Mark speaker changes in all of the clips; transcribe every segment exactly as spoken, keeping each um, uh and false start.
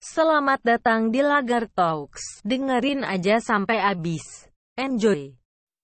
Speaker 1: Selamat datang di Lagar Talks. Dengerin aja sampai habis. Enjoy.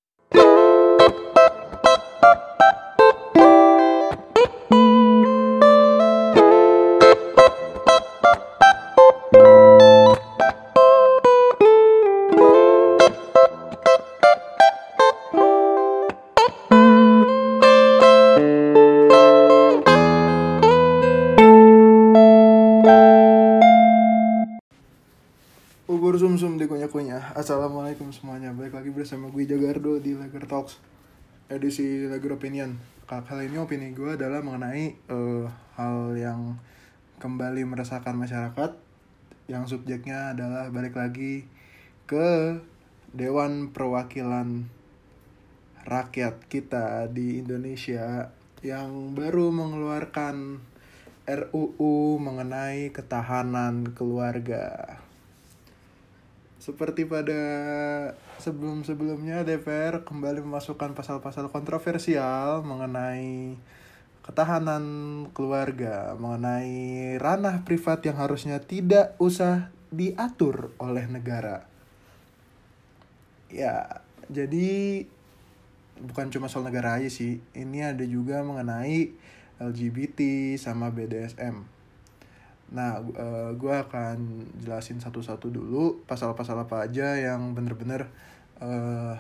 Speaker 2: Ubur sumsum dikunyah-kunyah. Assalamualaikum semuanya. Balik lagi bersama gue Jagardo di Lagar Talks, edisi Lagar Opinion. Kali ini opini gue adalah mengenai uh, hal yang kembali meresahkan masyarakat, yang subjeknya adalah balik lagi ke Dewan Perwakilan Rakyat kita di Indonesia yang baru mengeluarkan R U U mengenai ketahanan keluarga. Seperti pada sebelum-sebelumnya, D P R kembali memasukkan pasal-pasal kontroversial mengenai ketahanan keluarga, mengenai ranah privat yang harusnya tidak usah diatur oleh negara. Ya, jadi bukan cuma soal negara aja sih, ini ada juga mengenai L G B T sama B D S M. Nah, uh, gue akan jelasin satu-satu dulu pasal-pasal apa aja yang bener-bener uh,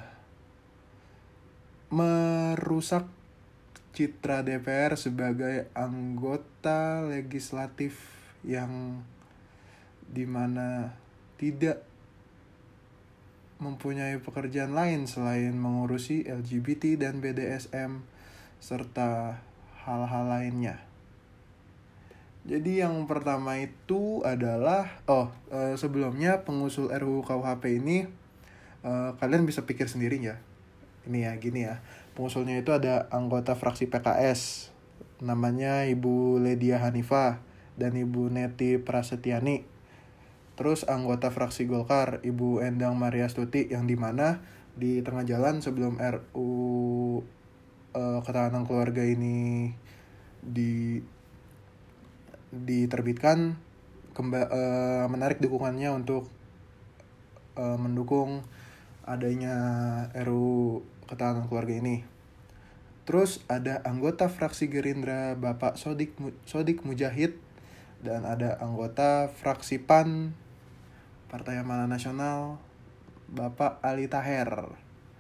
Speaker 2: merusak citra D P R sebagai anggota legislatif yang dimana tidak mempunyai pekerjaan lain selain mengurusi L G B T dan B D S M serta hal-hal lainnya. Jadi yang pertama itu adalah oh uh, sebelumnya pengusul R U U K U H P ini uh, kalian bisa pikir sendiri ya. Ini ya gini ya. Pengusulnya itu ada anggota fraksi P K S namanya Ibu Ledia Hanifah dan Ibu Neti Prasetyani. Terus anggota fraksi Golkar Ibu Endang Mariastuti, yang dimana di tengah jalan sebelum R U U uh, ketahanan keluarga ini di diterbitkan kemba- uh, menarik dukungannya untuk uh, mendukung adanya R U U ketahanan keluarga ini. Terus ada anggota fraksi Gerindra Bapak Sodik Sodik Mujahid dan ada anggota fraksi P A N Partai Amanat Nasional Bapak Ali Taher.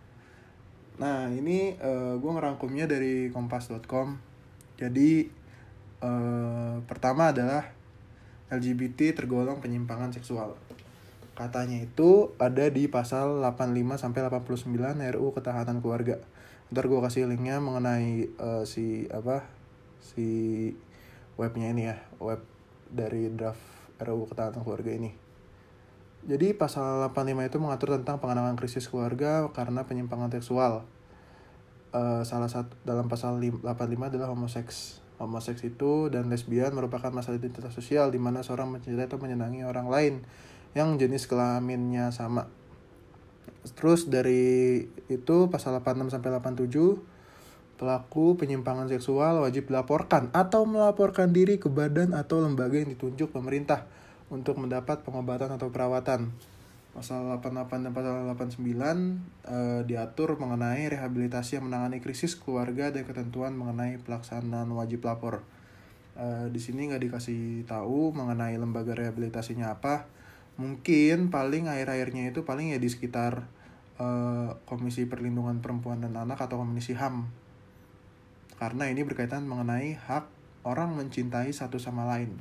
Speaker 2: Nah ini uh, gue ngerangkumnya dari kompas dot com. Jadi Uh, pertama adalah L G B T tergolong penyimpangan seksual. Katanya itu ada di pasal delapan puluh lima sampai delapan puluh sembilan R U U Ketahanan Keluarga. Ntar gue kasih linknya mengenai uh, si apa si webnya ini ya, web dari draft R U U Ketahanan Keluarga ini. Jadi pasal delapan puluh lima itu mengatur tentang penanganan krisis keluarga karena penyimpangan seksual. Uh, salah satu dalam pasal delapan puluh lima adalah homoseks. Homoseks itu dan lesbian merupakan masalah identitas sosial di mana seorang mencintai atau menyenangi orang lain yang jenis kelaminnya sama. Terus dari itu pasal delapan puluh enam sampai delapan puluh tujuh, pelaku penyimpangan seksual wajib dilaporkan atau melaporkan diri ke badan atau lembaga yang ditunjuk pemerintah untuk mendapat pengobatan atau perawatan. Pasal delapan puluh delapan dan pasal delapan puluh sembilan uh, diatur mengenai rehabilitasi yang menangani krisis keluarga dan ketentuan mengenai pelaksanaan wajib lapor. Uh, di sini nggak dikasih tahu mengenai lembaga rehabilitasinya apa. Mungkin paling akhir-akhirnya itu paling ya di sekitar uh, Komisi Perlindungan Perempuan dan Anak atau Komisi H A M. Karena ini berkaitan mengenai hak orang mencintai satu sama lain.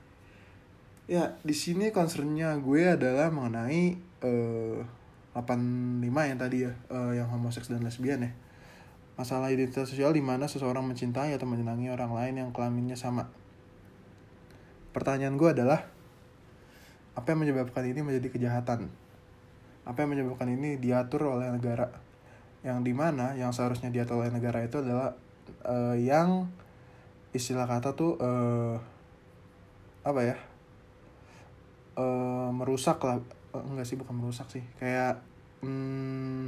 Speaker 2: Ya, di sini concernnya gue adalah mengenai uh, delapan puluh lima yang tadi ya, uh, yang homoseks dan lesbian ya. Masalah identitas sosial di mana seseorang mencintai atau menyenangi orang lain yang kelaminnya sama. Pertanyaan gue adalah, apa yang menyebabkan ini menjadi kejahatan? Apa yang menyebabkan ini diatur oleh negara? Yang dimana yang seharusnya diatur oleh negara itu adalah uh, yang istilah kata tuh uh, apa ya? Uh, merusak lah, uh, enggak sih bukan merusak sih, kayak hmm,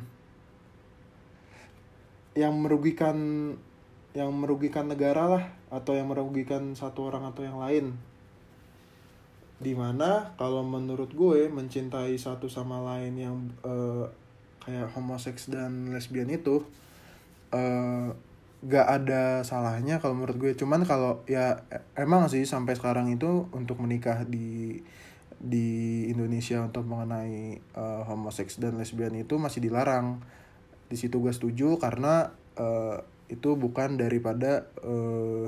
Speaker 2: yang merugikan yang merugikan negara lah, atau yang merugikan satu orang atau yang lain. Dimana kalau menurut gue mencintai satu sama lain yang uh, kayak homoseks dan lesbian itu uh, gak ada salahnya kalau menurut gue. Cuman kalau ya emang sih sampai sekarang itu untuk menikah di di Indonesia untuk mengenai uh, homoseks dan lesbian itu masih dilarang. Di situ gue setuju karena uh, itu bukan daripada uh,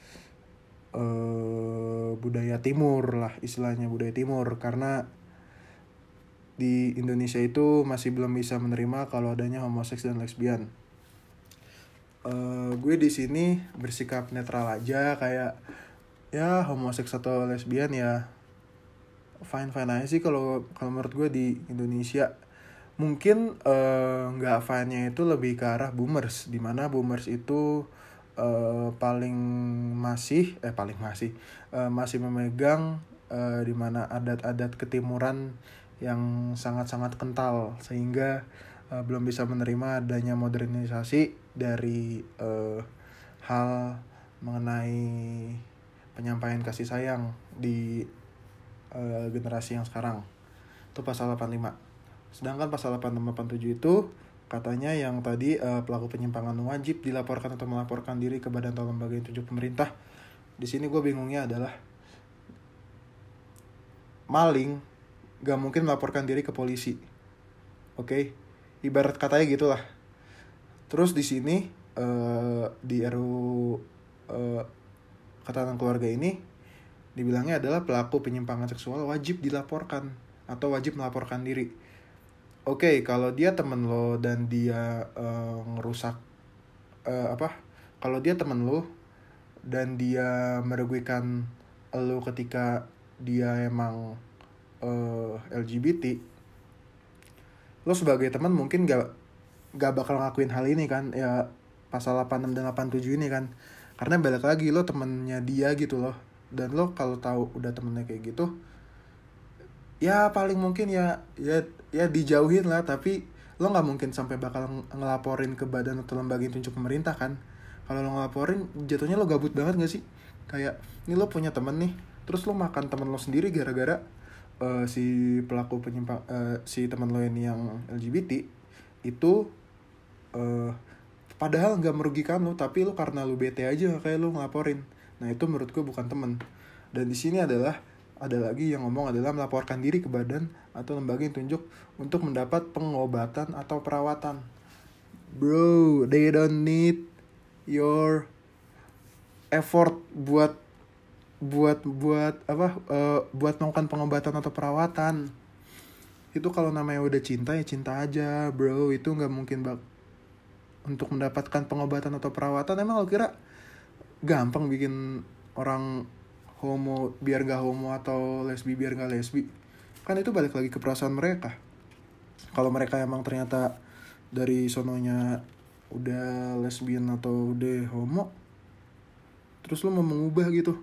Speaker 2: uh, budaya timur lah, istilahnya budaya timur, karena di Indonesia itu masih belum bisa menerima kalau adanya homoseks dan lesbian. Uh, gue di sini bersikap netral aja, kayak ya homoseks atau lesbian ya fine fine aja sih kalau kalau menurut gue di Indonesia. Mungkin nggak uh, fine-nya itu lebih ke arah boomers, dimana boomers itu uh, paling masih eh paling masih uh, masih memegang uh, dimana adat-adat ketimuran yang sangat-sangat kental, sehingga uh, belum bisa menerima adanya modernisasi dari uh, hal mengenai penyampaian kasih sayang di uh, generasi yang sekarang. Itu pasal delapan puluh lima. Sedangkan pasal delapan puluh enam delapan puluh tujuh itu katanya yang tadi uh, pelaku penyimpangan wajib dilaporkan atau melaporkan diri ke badan atau lembaga yang ditunjuk pemerintah. Di sini gue bingungnya adalah maling gak mungkin melaporkan diri ke polisi. Oke, okay? Ibarat katanya gitulah. Terus di sini uh, di R U uh, Ketahanan Keluarga ini dibilangnya adalah pelaku penyimpangan seksual wajib dilaporkan atau wajib melaporkan diri. Oke, okay, kalau dia temen lo dan dia uh, ngerusak uh, apa? Kalau dia temen lo dan dia merugikan lo ketika dia emang uh, L G B T, lo sebagai teman mungkin gak gak bakal ngakuin hal ini kan? Ya pasal delapan puluh enam dan delapan puluh tujuh ini kan. Karena balik lagi lo temennya dia gitu loh. Dan lo kalau tahu udah temennya kayak gitu, ya paling mungkin ya ya ya dijauhin lah, tapi lo nggak mungkin sampai bakal ngelaporin ke badan atau lembaga yang tunjuk pemerintah kan. Kalau lo ngelaporin jatuhnya lo gabut banget nggak sih? Kayak ini lo punya temen nih, terus lo makan temen lo sendiri gara-gara uh, si pelaku penyimpang uh, si temen lo ini yang L G B T itu uh, padahal nggak merugikan lo, tapi lo karena lo bete aja kayak lo ngelaporin. Nah itu menurut gue bukan temen. Dan di sini adalah ada lagi yang ngomong adalah melaporkan diri ke badan atau lembaga yang tunjuk untuk mendapat pengobatan atau perawatan. Bro, they don't need your effort buat buat buat apa uh, buat melakukan pengobatan atau perawatan. Itu kalau namanya udah cinta ya cinta aja, bro. Itu nggak mungkin bak untuk mendapatkan pengobatan atau perawatan. Emang lo kira gampang bikin orang homo biar gak homo atau lesbi biar gak lesbi? Kan itu balik lagi ke perasaan mereka. Kalau mereka emang ternyata dari sononya udah lesbian atau udah homo, terus lo mau mengubah gitu,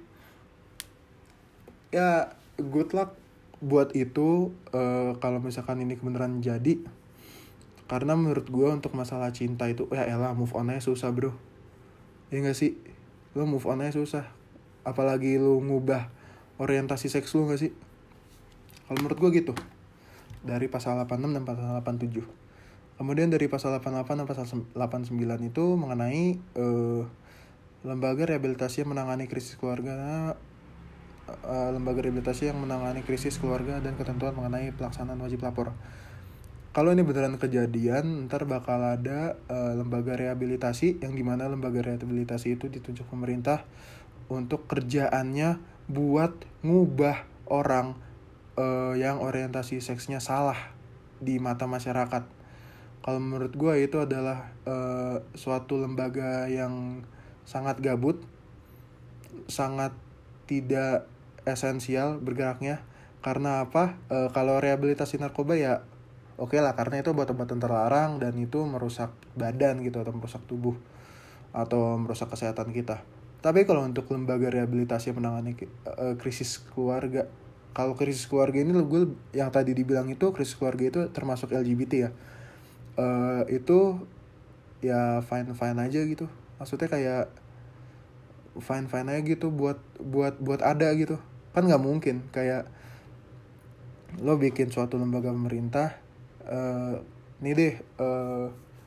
Speaker 2: ya good luck buat itu. uh, Kalau misalkan ini kebenaran jadi. Karena menurut gue untuk masalah cinta itu ya elah move on aja susah bro. Ya gak sih? Lo move on aja susah, apalagi lu ngubah orientasi seks lu gak sih? Kalau menurut gue gitu. Dari pasal delapan puluh enam dan pasal delapan puluh tujuh. Kemudian dari pasal delapan puluh delapan dan pasal delapan puluh sembilan itu mengenai uh, lembaga rehabilitasi yang menangani krisis keluarga, uh, lembaga rehabilitasi yang menangani krisis keluarga dan ketentuan mengenai pelaksanaan wajib lapor. Kalau ini beneran kejadian, ntar bakal ada uh, lembaga rehabilitasi yang dimana lembaga rehabilitasi itu ditunjuk pemerintah untuk kerjaannya buat ngubah orang uh, yang orientasi seksnya salah di mata masyarakat. Kalau menurut gue itu adalah uh, suatu lembaga yang sangat gabut, sangat tidak esensial bergeraknya. Karena apa? Uh, kalau rehabilitasi narkoba ya oke okay lah, karena itu obat-obatan terlarang dan itu merusak badan gitu atau merusak tubuh atau merusak kesehatan kita. Tapi kalau untuk lembaga rehabilitasi yang menangani uh, krisis keluarga, kalau krisis keluarga ini gue yang tadi dibilang itu krisis keluarga itu termasuk L G B T ya, uh, itu ya fine fine aja gitu. Maksudnya kayak fine fine aja gitu buat buat buat ada gitu. Kan nggak mungkin kayak lo bikin suatu lembaga pemerintah, uh, nih deh, uh,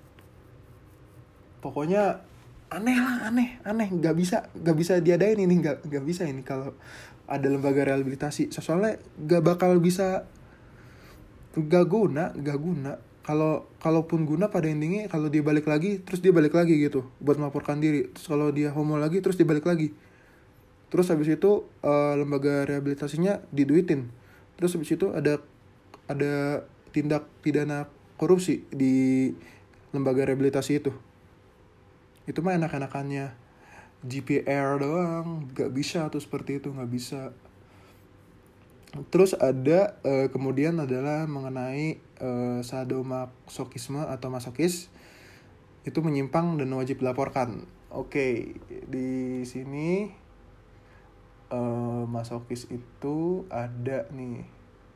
Speaker 2: pokoknya aneh lah, aneh, aneh, nggak bisa, nggak bisa diadain ini, nggak nggak bisa ini kalau ada lembaga rehabilitasi, soalnya nggak bakal bisa, nggak guna, nggak guna. Kalau kalaupun guna pada intinya kalau dia balik lagi, terus dia balik lagi gitu buat melaporkan diri. Terus kalau dia homo lagi, terus dia balik lagi. Terus habis itu uh, lembaga rehabilitasinya diduitin. Terus habis itu ada ada tindak pidana korupsi di lembaga rehabilitasi itu. Itu mah enak-enakannya G P R doang, nggak bisa tuh seperti itu, nggak bisa. Terus ada uh, kemudian adalah mengenai uh, sadomasokisme atau masokis, itu menyimpang dan wajib dilaporkan. Oke, di sini uh, masokis itu ada nih.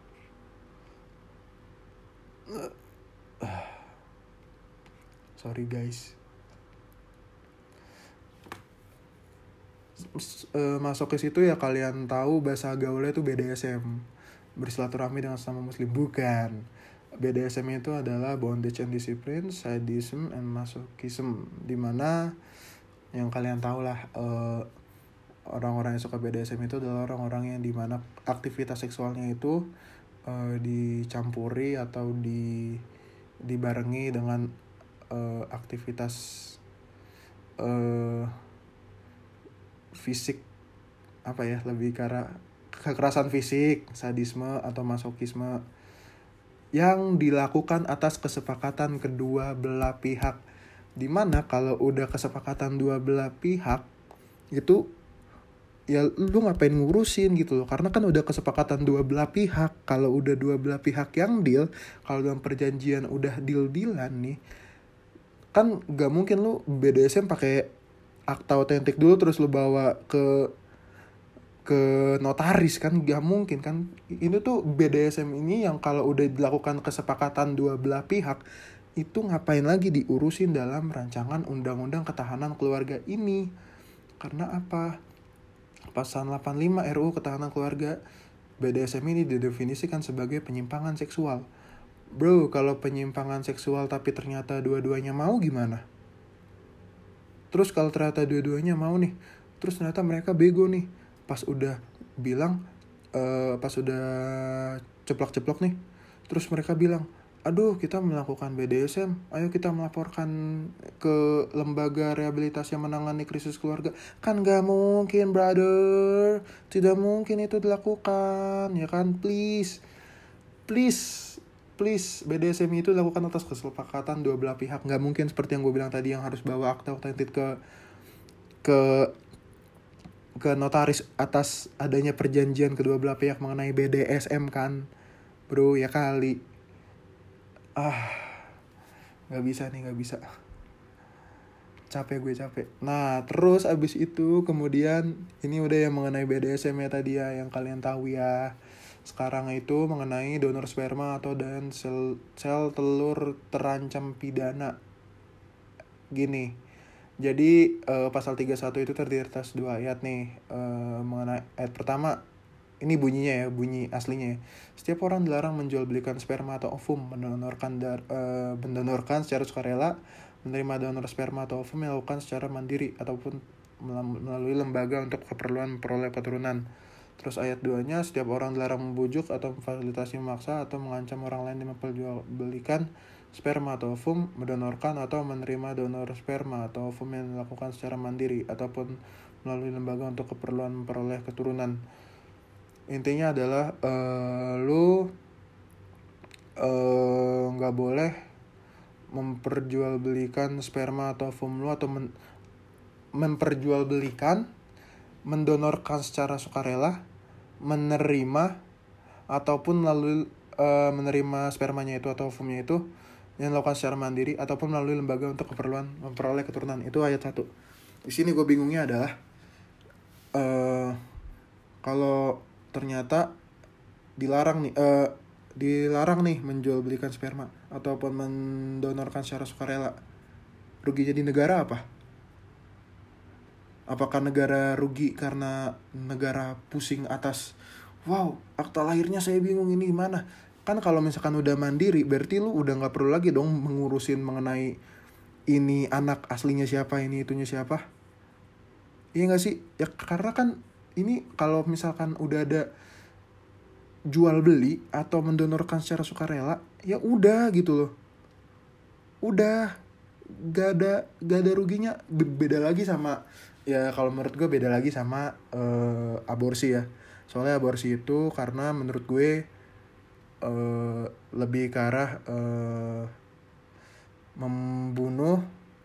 Speaker 2: Uh, uh, sorry guys. Masokis itu ya kalian tahu bahasa gaulnya itu B D S M, bersilaturahmi dengan sesama muslim. Bukan, B D S M itu adalah bondage and discipline, sadism and masochism, dimana yang kalian tahu lah, uh, orang-orang yang suka B D S M itu adalah orang-orang yang dimana aktivitas seksualnya itu uh, dicampuri atau di dibarengi dengan uh, aktivitas uh, fisik, apa ya, lebih ke arah kekerasan fisik, sadisme atau masokisme yang dilakukan atas kesepakatan kedua belah pihak. Dimana kalau udah kesepakatan dua belah pihak itu ya lu ngapain ngurusin gitu loh, karena kan udah kesepakatan dua belah pihak. Kalau udah dua belah pihak yang deal, kalau dalam perjanjian udah deal-dealan nih, kan gak mungkin lu B D S M pakai akta otentik dulu terus lu bawa ke ke notaris, kan gak mungkin kan. Ini tuh B D S M ini yang kalau udah dilakukan kesepakatan dua belah pihak itu ngapain lagi diurusin dalam rancangan undang-undang ketahanan keluarga ini. Karena apa? Pasal delapan puluh lima R U Ketahanan Keluarga, B D S M ini didefinisikan sebagai penyimpangan seksual. Bro, kalau penyimpangan seksual tapi ternyata dua-duanya mau gimana? Terus kalau ternyata dua-duanya mau nih, terus ternyata mereka bego nih, pas udah bilang, uh, pas udah ceplok-ceplok nih, terus mereka bilang, aduh kita melakukan B D S M, ayo kita melaporkan ke lembaga rehabilitasi yang menangani krisis keluarga. Kan gak mungkin brother, tidak mungkin itu dilakukan, ya kan, please, please. Please, B D S M itu dilakukan atas kesepakatan dua belah pihak. Nggak mungkin seperti yang gue bilang tadi, yang harus bawa akta otentik ke ke ke notaris atas adanya perjanjian kedua belah pihak mengenai B D S M kan, bro, ya kali. Ah, nggak bisa nih, nggak bisa. Capek gue, capek. Nah, terus abis itu kemudian ini udah yang mengenai B D S M ya tadi ya, yang kalian tahu ya. Sekarang itu mengenai donor sperma atau dan sel, sel telur terancam pidana. Gini, jadi uh, pasal tiga puluh satu itu terdiri atas dua ayat nih. Uh, mengenai ayat pertama, ini bunyinya ya, bunyi aslinya ya. Setiap orang dilarang menjual belikan sperma atau ovum, mendonorkan dar, uh, mendonorkan secara sukarela, menerima donor sperma atau ovum yang dilakukan secara mandiri ataupun melalui lembaga untuk keperluan memperoleh keturunan. Terus ayat dua-nya, setiap orang dilarang membujuk atau memfasilitasi memaksa atau mengancam orang lain yang memperjualbelikan sperma atau ovum, mendonorkan atau menerima donor sperma atau ovum yang dilakukan secara mandiri ataupun melalui lembaga untuk keperluan memperoleh keturunan. Intinya adalah uh, lu nggak uh, boleh memperjualbelikan sperma atau ovum lu, atau men- memperjualbelikan, mendonorkan secara sukarela, menerima ataupun melalui uh, menerima spermanya itu atau ovumnya itu yang dilakukan secara mandiri ataupun melalui lembaga untuk keperluan memperoleh keturunan. Itu ayat satu. Di sini gue bingungnya adalah uh, kalau ternyata dilarang nih uh, dilarang nih menjual belikan sperma ataupun mendonorkan secara sukarela, ruginya di negara apa? Apakah negara rugi karena negara pusing atas, wow, akta lahirnya saya bingung ini gimana. Kan kalau misalkan udah mandiri, berarti lu udah gak perlu lagi dong mengurusin mengenai ini anak aslinya siapa, ini itunya siapa. Iya gak sih? Ya karena kan ini kalau misalkan udah ada jual beli atau mendonorkan secara sukarela, ya udah gitu loh. Udah gak ada gak ada ruginya. Beda lagi sama, ya kalau menurut gue beda lagi sama uh, aborsi ya. Soalnya aborsi itu karena menurut gue uh, lebih ke arah uh, membunuh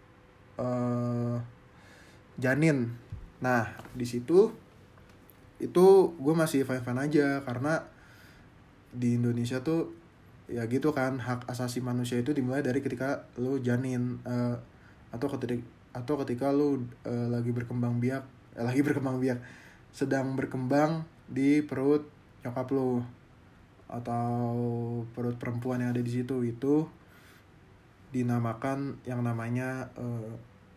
Speaker 2: uh, janin. Nah di situ itu gue masih fine fine aja, karena di Indonesia tuh ya gitu kan, hak asasi manusia itu dimulai dari ketika lu janin uh, atau ketika atau ketika lu uh, lagi berkembang biak eh, lagi berkembang biak sedang berkembang di perut nyokap lu atau perut perempuan yang ada di situ, itu dinamakan yang namanya uh,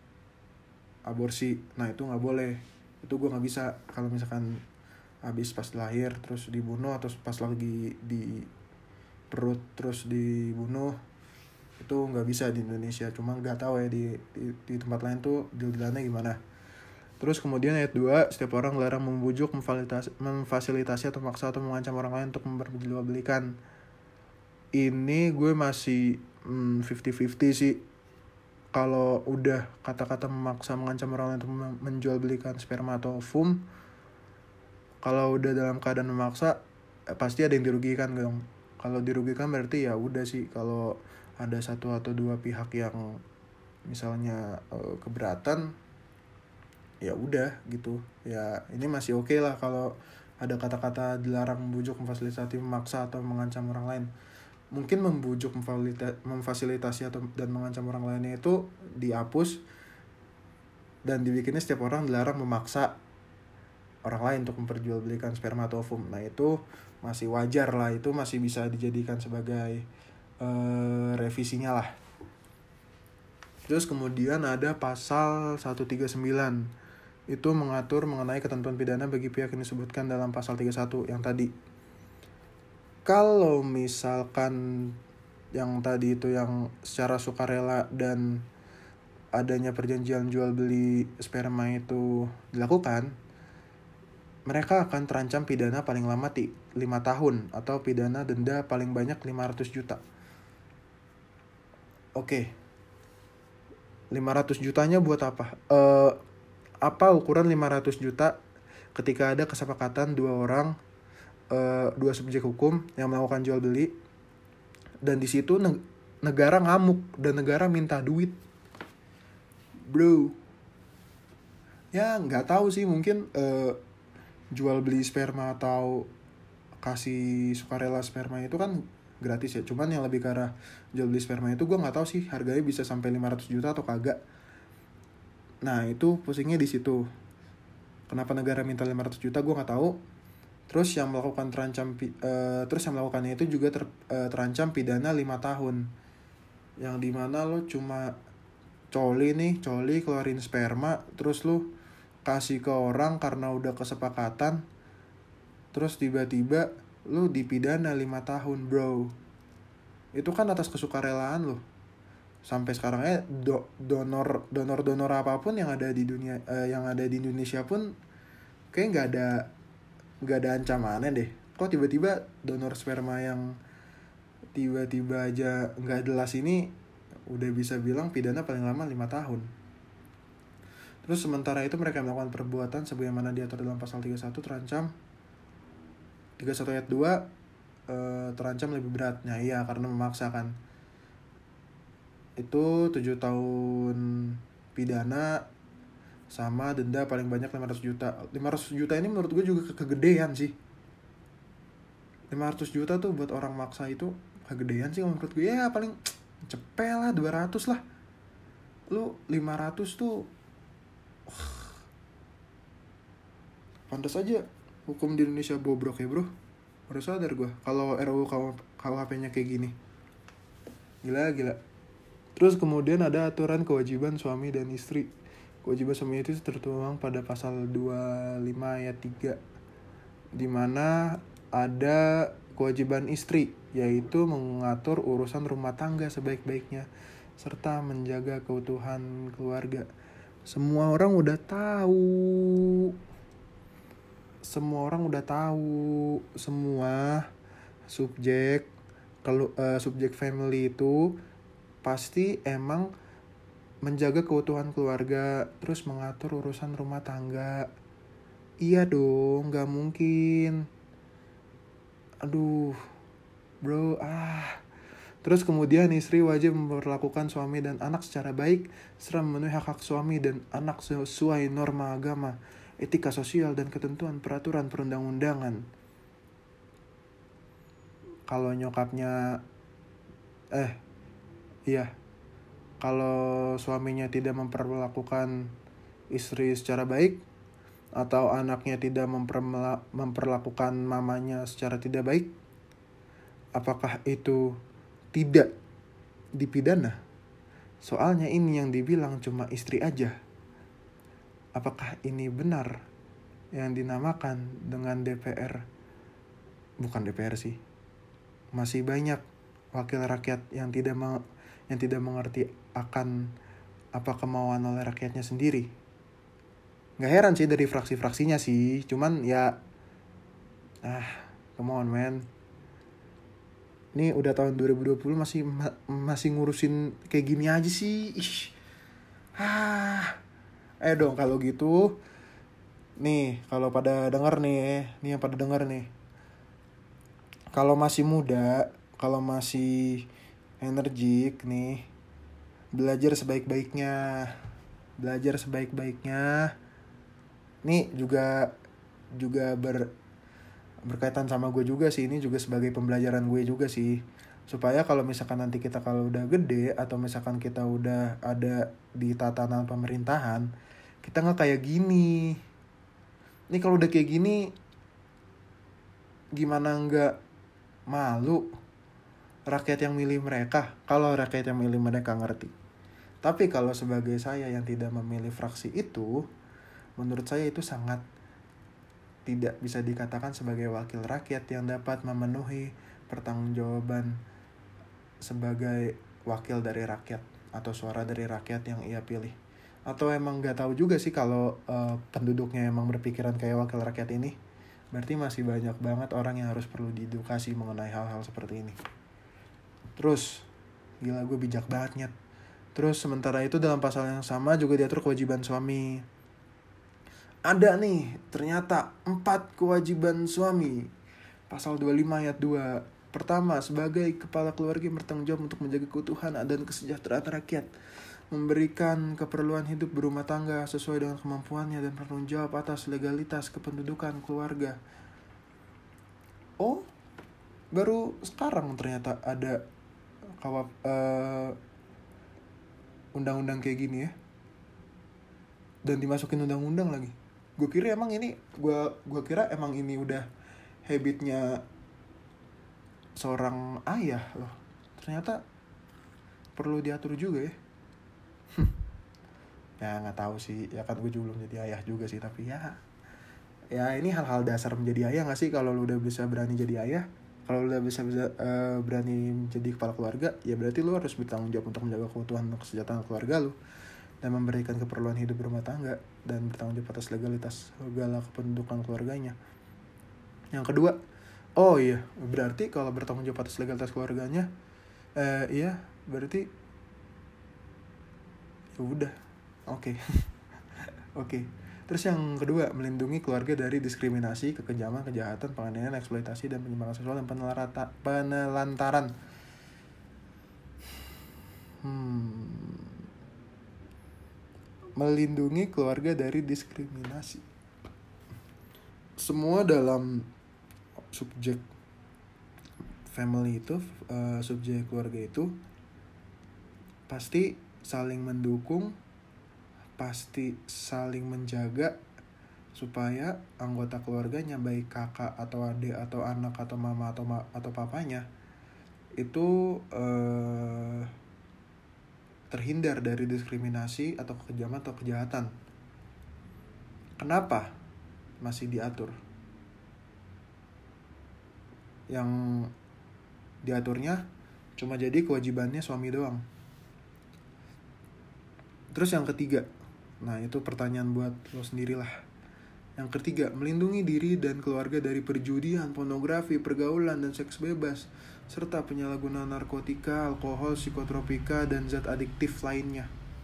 Speaker 2: aborsi. Nah itu nggak boleh, itu gue nggak bisa kalau misalkan habis pas lahir terus dibunuh atau pas lagi di perut terus dibunuh, itu nggak bisa di Indonesia. Cuma nggak tahu ya di, di di tempat lain tuh deal-dealannya gimana. Terus kemudian ayat dua, setiap orang dilarang membujuk, memfasilitasi, memfasilitasi atau memaksa atau mengancam orang lain untuk memperjualbelikan. Ini gue masih hmm, fifty fifty sih. Kalau udah kata-kata memaksa, mengancam orang lain untuk menjualbelikan sperma atau ovum, kalau udah dalam keadaan memaksa, eh, pasti ada yang dirugikan dong. Kalau dirugikan berarti ya udah sih, kalau ada satu atau dua pihak yang misalnya uh, keberatan, ya udah gitu. Ya ini masih oke okay lah kalau ada kata-kata dilarang, membujuk, memfasilitasi, memaksa atau mengancam orang lain. Mungkin membujuk, memfasilitasi atau dan mengancam orang lainnya itu dihapus dan dibikinnya setiap orang dilarang memaksa orang lain untuk memperjualbelikan sperma atau ovum. Nah itu masih wajar lah, itu masih bisa dijadikan sebagai uh, revisinya lah. Terus kemudian ada pasal seratus tiga puluh sembilan, itu mengatur mengenai ketentuan pidana bagi pihak yang disebutkan dalam pasal tiga puluh satu yang tadi. Kalau misalkan yang tadi itu yang secara sukarela dan adanya perjanjian jual beli sperma itu dilakukan, mereka akan terancam pidana paling lama lima tahun atau pidana denda paling banyak lima ratus juta. Oke. lima ratus jutanya buat apa? Uh, apa ukuran lima ratus juta ketika ada kesepakatan dua orang, uh, dua subjek hukum yang melakukan jual beli, dan di situ neg- negara ngamuk dan negara minta duit. Bro. Ya nggak tahu sih, mungkin uh, jual beli sperma atau kasih sukarela sperma itu kan gratis ya. Cuman yang lebih ke arah jual beli sperma itu gue nggak tahu sih harganya bisa sampai lima ratus juta atau kagak. Nah itu pusingnya di situ. Kenapa negara minta lima ratus juta gue nggak tahu. Terus yang melakukan terancam uh, terus yang melakukannya itu juga ter, uh, terancam pidana lima tahun. Yang dimana lo cuma coli nih, coli keluarin sperma, terus lo kasih ke orang karena udah kesepakatan, terus tiba-tiba lu dipidana lima tahun, bro. Itu kan atas kesukarelaan lu. Sampai sekarang eh do, donor donor donor apapun yang ada di dunia eh, yang ada di Indonesia pun kayak nggak ada nggak ada ancamannya deh. Kok tiba-tiba donor sperma yang tiba-tiba aja nggak jelas ini udah bisa bilang pidana paling lama lima tahun. Terus sementara itu mereka melakukan perbuatan sebagaimana diatur dalam pasal tiga puluh satu terancam tiga puluh satu ayat dua e, terancam lebih berat. Nah iya, karena memaksakan. Itu tujuh tahun pidana sama denda paling banyak lima ratus juta. lima ratus juta ini menurut gue juga kegedean sih. lima ratus juta tuh buat orang maksa itu kegedean sih menurut gue. Ya paling cepet lah dua ratus lah. Lu lima ratus tuh pantas aja hukum di Indonesia bobrok ya bro. Baru sadar gue kalau R U U K U H P-nya kayak gini. Gila gila. Terus kemudian ada aturan kewajiban suami dan istri. Kewajiban suami itu tertuang pada pasal dua puluh lima ayat tiga, di mana ada kewajiban istri, yaitu mengatur urusan rumah tangga sebaik-baiknya serta menjaga keutuhan keluarga. Semua orang udah tahu. Semua orang udah tahu. Semua subjek kalau uh, subjek family itu pasti emang menjaga keutuhan keluarga, terus mengatur urusan rumah tangga. Iya dong, gak mungkin. Aduh, bro, ah. Terus kemudian istri wajib memperlakukan suami dan anak secara baik, serta memenuhi hak-hak suami dan anak sesuai norma agama, etika sosial, dan ketentuan peraturan perundang-undangan. Kalau nyokapnya, eh, iya, kalau suaminya tidak memperlakukan istri secara baik, atau anaknya tidak memperla- memperlakukan mamanya secara tidak baik, apakah itu tidak dipidana? Soalnya ini yang dibilang cuma istri aja. Apakah ini benar yang dinamakan dengan D P R? Bukan D P R sih. Masih banyak wakil rakyat yang tidak meng- yang tidak mengerti akan apa kemauan oleh rakyatnya sendiri. Gak heran sih dari fraksi-fraksinya sih. Cuman ya, ah, come on man. Ini udah tahun dua ribu dua puluh masih ma- masih ngurusin kayak gini aja sih. Ish. Ah. Eh dong kalau gitu. Nih, kalau pada denger nih, nih yang pada denger nih. Kalau masih muda, kalau masih energik nih, belajar sebaik-baiknya. Belajar sebaik-baiknya. Nih juga juga ber berkaitan sama gue juga sih, ini juga sebagai pembelajaran gue juga sih, supaya kalau misalkan nanti kita kalau udah gede atau misalkan kita udah ada di tatanan pemerintahan, kita nggak kayak gini. Ini kalau udah kayak gini, gimana nggak malu rakyat yang milih mereka, kalau rakyat yang milih mereka ngerti. Tapi kalau sebagai saya yang tidak memilih fraksi itu, menurut saya itu sangat tidak bisa dikatakan sebagai wakil rakyat yang dapat memenuhi pertanggungjawaban sebagai wakil dari rakyat atau suara dari rakyat yang ia pilih. Atau emang gak tahu juga sih kalau uh, penduduknya emang berpikiran kayak wakil rakyat ini. Berarti masih banyak banget orang yang harus perlu diedukasi mengenai hal-hal seperti ini. Terus, gila gue bijak banget. Terus sementara itu dalam pasal yang sama juga diatur kewajiban suami. Ada nih, ternyata empat kewajiban suami. Pasal dua puluh lima ayat dua. Pertama, sebagai kepala keluarga yang bertanggung jawab untuk menjaga keutuhan dan kesejahteraan rakyat, memberikan keperluan hidup berumah tangga sesuai dengan kemampuannya dan bertanggung jawab atas legalitas kependudukan keluarga. Oh, baru sekarang ternyata ada kawap uh, undang-undang kayak gini ya. Dan dimasukin undang-undang lagi. Gue kira emang ini, gue gue kira emang ini udah habitnya seorang ayah loh. Ternyata perlu diatur juga ya. Ya nggak tahu sih, ya kan gue juga belum jadi ayah juga sih, tapi ya, ya ini hal-hal dasar menjadi ayah nggak sih? Kalau lu udah bisa berani jadi ayah, kalau lu udah bisa bisa uh, berani menjadi kepala keluarga, ya berarti lu harus bertanggung jawab untuk menjaga keutuhan dan kesejahteraan keluarga lu, dan memberikan keperluan hidup berumah tangga, dan bertanggung jawab atas legalitas segala kependudukan keluarganya. Yang kedua, oh iya, berarti kalau bertanggung jawab atas legalitas keluarganya, eh, iya, berarti ya udah, oke, okay. oke. Okay. Terus yang kedua, melindungi keluarga dari diskriminasi, kekejaman, kejahatan, penganiayaan, eksploitasi, dan penyimpangan seksual dan penelarata, penelantaran. Hmm... Melindungi keluarga dari diskriminasi. Semua dalam subjek family itu, uh, subjek keluarga itu pasti saling mendukung, pasti saling menjaga supaya anggota keluarganya, baik kakak atau adik atau anak atau mama atau ma- atau papanya itu uh, terhindar dari diskriminasi atau kekejaman atau kejahatan. Kenapa masih diatur? Yang diaturnya cuma jadi kewajibannya suami doang. Terus yang ketiga, nah itu pertanyaan buat lo sendirilah. Yang ketiga, melindungi diri dan keluarga dari perjudian, pornografi, pergaulan, dan seks bebas, serta penyalahgunaan narkotika, alkohol, psikotropika, dan zat adiktif lainnya.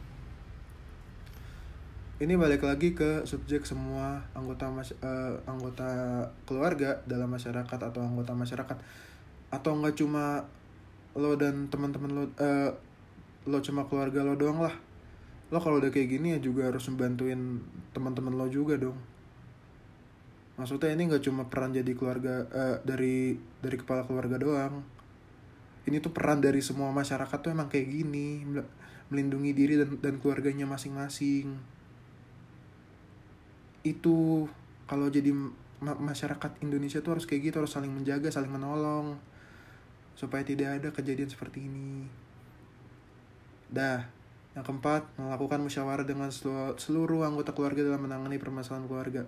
Speaker 2: Ini balik lagi ke subjek semua anggota mas- uh, anggota keluarga dalam masyarakat atau anggota masyarakat, atau enggak cuma lo dan teman-teman lo, uh, lo cuma keluarga lo doang lah. Lo kalau udah kayak gini ya juga harus membantuin teman-teman lo juga dong. Maksudnya ini nggak cuma peran jadi keluarga uh, dari dari kepala keluarga doang. Ini tuh peran dari semua masyarakat tuh emang kayak gini, melindungi diri dan dan keluarganya masing-masing. Itu kalau jadi ma- masyarakat Indonesia tuh harus kayak gitu, harus saling menjaga, saling menolong supaya tidak ada kejadian seperti ini. Dah, yang keempat, melakukan musyawarah dengan seluruh, seluruh anggota keluarga dalam menangani permasalahan keluarga.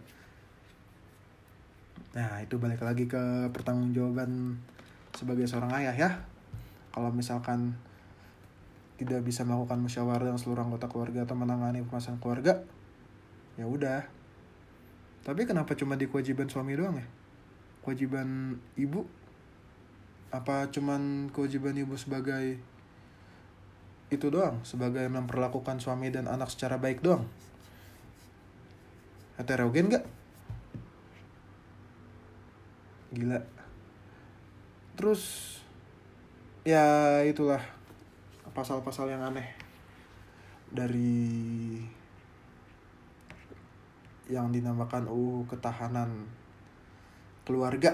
Speaker 2: Nah, itu balik lagi ke pertanggungjawaban sebagai seorang ayah ya. Kalau misalkan tidak bisa melakukan musyawarah dengan seluruh anggota keluarga atau menangani permasalahan keluarga, ya udah. Tapi kenapa cuma di kewajiban suami doang ya? Kewajiban ibu? Apa cuman kewajiban ibu sebagai itu doang? Sebagai memperlakukan suami dan anak secara baik doang? Heterogen gak? Gila. Terus ya itulah pasal-pasal yang aneh dari yang dinamakan U U Ketahanan Keluarga.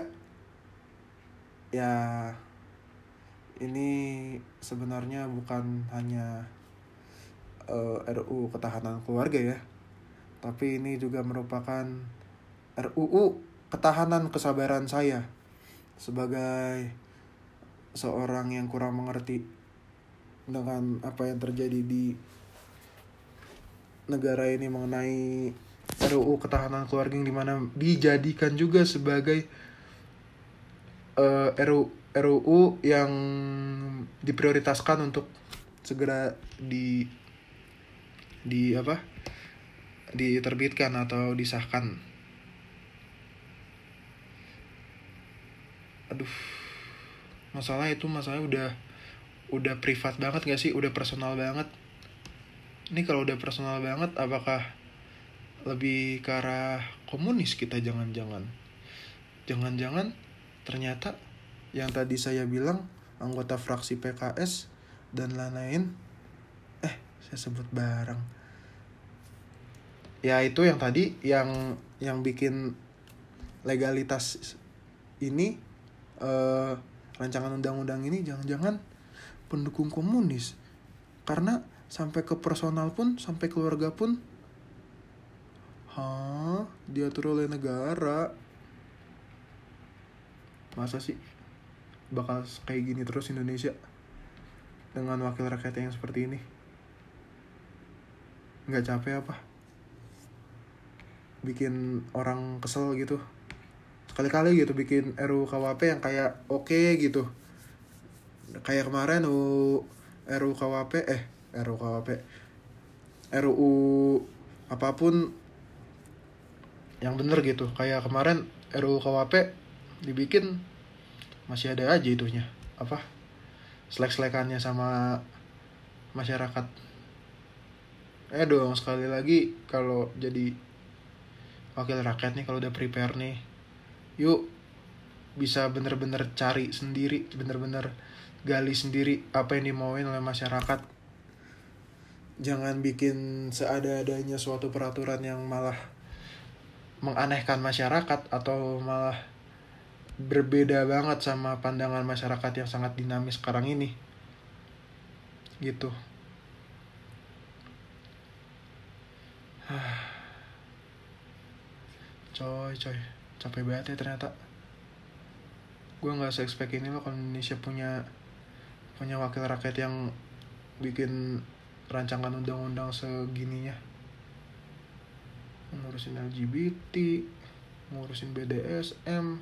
Speaker 2: Ya ini sebenarnya bukan hanya uh, R U U Ketahanan Keluarga ya, tapi ini juga merupakan R U U Ketahanan Kesabaran saya sebagai seorang yang kurang mengerti dengan apa yang terjadi di negara ini mengenai R U U Ketahanan Keluarga yang dimana dijadikan juga sebagai uh, R U U yang diprioritaskan untuk segera di di apa diterbitkan atau disahkan. Aduh, masalah itu masalah udah udah privat banget gak sih, udah personal banget. Ini kalau udah personal banget, apakah lebih ke arah komunis kita? Jangan-jangan jangan-jangan ternyata yang tadi saya bilang anggota fraksi P K S dan lain-lain, eh saya sebut barang ya, itu yang tadi yang yang bikin legalitas ini uh, rancangan undang-undang ini jangan-jangan pendukung komunis. Karena sampai ke personal pun, sampai keluarga pun hah diatur oleh negara. Masa sih bakal kayak gini terus Indonesia dengan wakil rakyat yang seperti ini? Nggak capek apa bikin orang kesel gitu? Sekali-kali gitu bikin R U U K W P yang kayak oke okay gitu. Kayak kemarin U R U U K W P eh R U U K W P R U U apapun yang bener gitu. Kayak kemarin R U U K W P dibikin masih ada aja itunya apa selek-selekannya sama masyarakat. Eh dong, sekali lagi kalau jadi wakil rakyat nih, kalau udah prepare nih, yuk bisa bener-bener cari sendiri, bener-bener gali sendiri apa yang dimauin oleh masyarakat. Jangan bikin seada-adanya suatu peraturan yang malah menganehkan masyarakat atau malah berbeda banget sama pandangan masyarakat yang sangat dinamis sekarang ini gitu. coy coy capek banget ya ternyata. Gue nggak se-expect ini loh kalau Indonesia punya punya wakil rakyat yang bikin rancangan undang-undang segininya, ngurusin L G B T, ngurusin B D S M,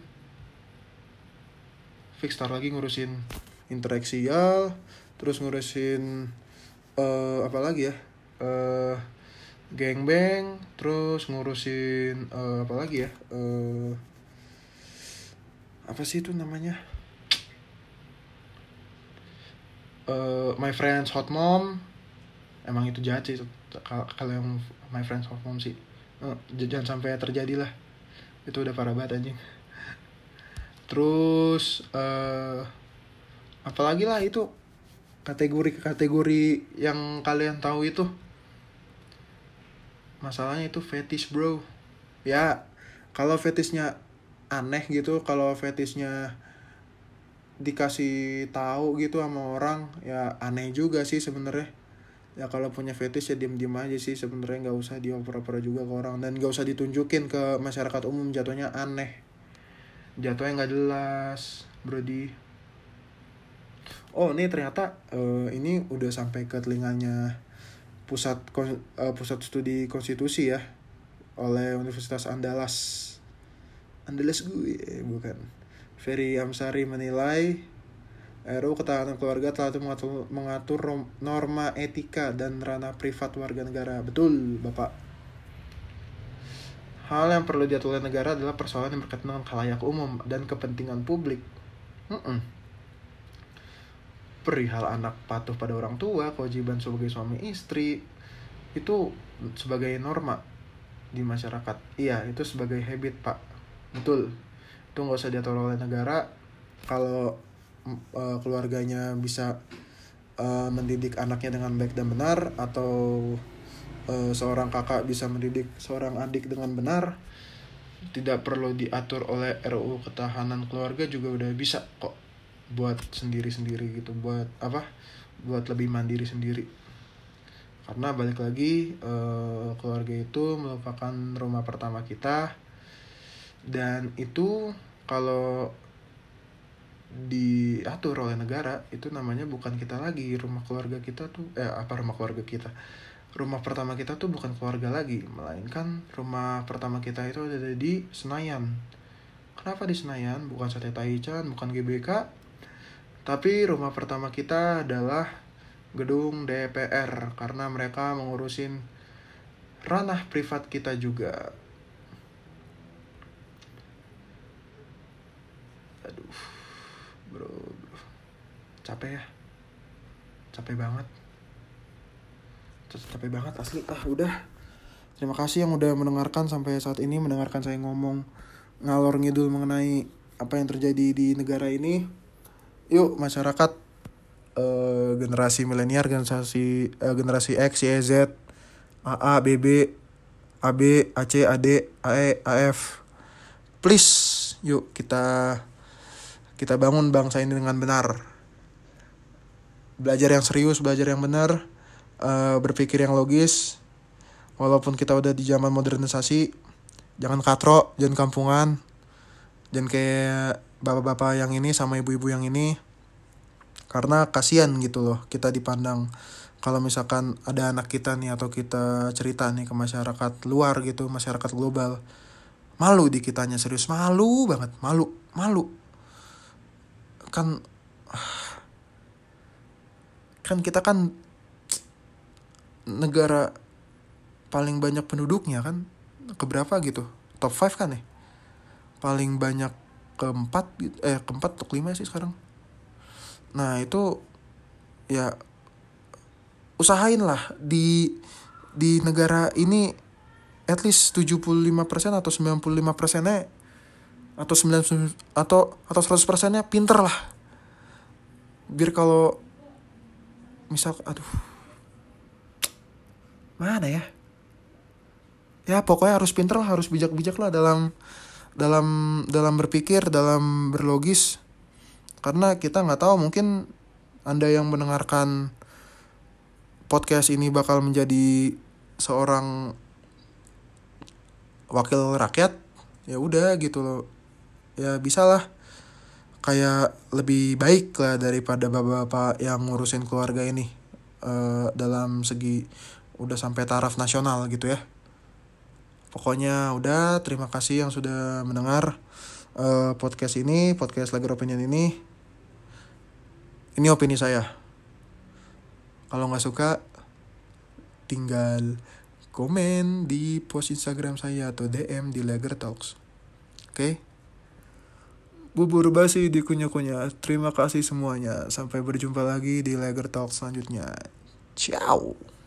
Speaker 2: fix tar lagi ngurusin intereksial, terus ngurusin uh, apa lagi ya, uh, gangbang, terus ngurusin uh, apa lagi ya, uh, apa sih itu namanya, uh, My Friend's Hot Mom. Emang itu jahat sih kalau yang My Friend's Hot Mom sih, uh, jangan sampai terjadi lah, itu udah parah banget anjing. Terus uh, apalagi lah itu kategori-kategori yang kalian tahu itu. Masalahnya itu fetish bro. Ya kalau fetishnya aneh gitu, kalau fetishnya dikasih tahu gitu sama orang, ya aneh juga sih sebenarnya. Ya kalau punya fetish ya diem-diem aja sih sebenarnya, nggak usah dioper-oper juga ke orang, dan nggak usah ditunjukin ke masyarakat umum, jatuhnya aneh, jatuhnya nggak jelas brody. Oh ini ternyata uh, ini udah sampai ke telinganya pusat uh, pusat studi konstitusi ya, oleh Universitas Andalas Andalas gue bukan Ferry Amsari menilai R U Ketahanan Keluarga telah mengatur, mengatur norma etika dan ranah privat warga negara. Betul, Bapak. Hal yang perlu diatur oleh negara adalah persoalan yang berkaitan dengan khalayak umum dan kepentingan publik. Mm-mm. Perihal anak patuh pada orang tua, kewajiban sebagai suami istri, itu sebagai norma di masyarakat. Iya, itu sebagai habit, Pak. Betul. Itu nggak usah diatur oleh negara. Kalau Uh, keluarganya bisa uh, mendidik anaknya dengan baik dan benar, atau uh, seorang kakak bisa mendidik seorang adik dengan benar, tidak perlu diatur oleh R U U Ketahanan Keluarga juga udah bisa kok buat sendiri-sendiri gitu, buat apa? Buat lebih mandiri sendiri. Karena balik lagi uh, keluarga itu merupakan rumah pertama kita, dan itu kalau diatur oleh negara itu namanya bukan kita lagi, rumah keluarga kita tuh eh apa rumah keluarga kita rumah pertama kita tuh bukan keluarga lagi, melainkan rumah pertama kita itu ada di Senayan. Kenapa di Senayan? Bukan Sate Taichan, bukan G B K, tapi rumah pertama kita adalah gedung D P R, karena mereka mengurusin ranah privat kita juga. Aduh bro, bro, capek ya, capek banget, capek banget asli. Ah udah, terima kasih yang udah mendengarkan sampai saat ini, mendengarkan saya ngomong ngalor ngidul mengenai apa yang terjadi di negara ini. Yuk masyarakat, uh, generasi milenial, generasi uh, generasi X, Y, Z, A A, B B, A B, A C, A D, A E, A F, please yuk kita Kita bangun bangsa ini dengan benar. Belajar yang serius, belajar yang benar, uh, berpikir yang logis. Walaupun kita udah di zaman modernisasi, jangan katro, jangan kampungan, jangan kayak bapak-bapak yang ini sama ibu-ibu yang ini. Karena kasihan gitu loh kita dipandang. Kalau misalkan ada anak kita nih, atau kita cerita nih ke masyarakat luar gitu, masyarakat global, malu di kitanya, serius malu banget, malu, malu. kan kan kita kan negara paling banyak penduduknya kan, keberapa gitu, top lima kan ya, paling banyak keempat eh keempat atau kelima sih sekarang. Nah itu ya usahain lah di di negara ini at least tujuh puluh lima persen atau sembilan puluh lima persennya atau sembilan atau atau seratus persennya pinter lah, biar kalau misal aduh mana ya ya pokoknya harus pinter lah, harus bijak-bijak lah dalam dalam dalam berpikir, dalam berlogis. Karena kita nggak tahu, mungkin Anda yang mendengarkan podcast ini bakal menjadi seorang wakil rakyat, ya udah gitu loh, ya bisa lah kayak lebih baik lah daripada bapak-bapak yang ngurusin keluarga ini. uh, dalam segi udah sampai taraf nasional gitu ya. Pokoknya udah, terima kasih yang sudah mendengar uh, podcast ini, podcast Lagar Opinion ini. Ini opini saya. Kalau nggak suka, tinggal komen di post Instagram saya atau D M di Lagar Talks. Oke? Okay? Bubur basi dikunyah-kunyah. Terima kasih semuanya. Sampai berjumpa lagi di Lagar Talks selanjutnya. Ciao.